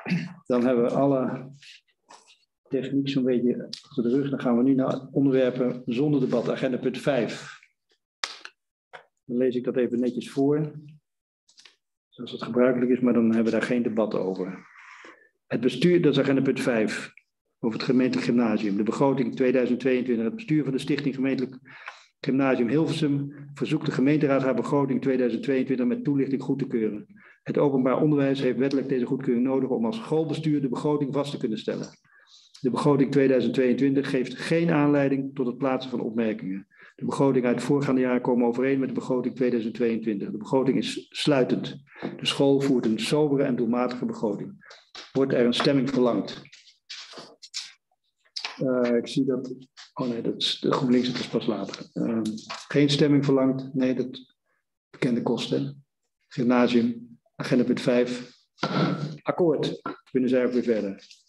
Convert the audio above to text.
dan hebben we alle techniek zo'n beetje achter de rug. Dan gaan we nu naar onderwerpen zonder debat. Agenda punt 5. Dan lees ik dat even netjes voor. Zoals het gebruikelijk is, maar dan hebben we daar geen debat over. Het bestuur, dat is agenda punt 5. Over het gemeentelijk gymnasium. De begroting 2022. Het bestuur van de Stichting Gemeentelijk Gymnasium Hilversum verzoekt de gemeenteraad haar begroting 2022 met toelichting goed te keuren. Het openbaar onderwijs heeft wettelijk deze goedkeuring nodig om als schoolbestuur de begroting vast te kunnen stellen. De begroting 2022 geeft geen aanleiding tot het plaatsen van opmerkingen. De begrotingen uit het voorgaande jaar komen overeen met de begroting 2022. De begroting is sluitend. De school voert een sobere en doelmatige begroting. Wordt er een stemming verlangd? Ik zie dat... Oh nee, dat is de GroenLinks, dat is pas later. Geen stemming verlangd. Nee, dat bekende kosten. Gymnasium, agenda punt 5. Akkoord. Kunnen zij ook weer verder.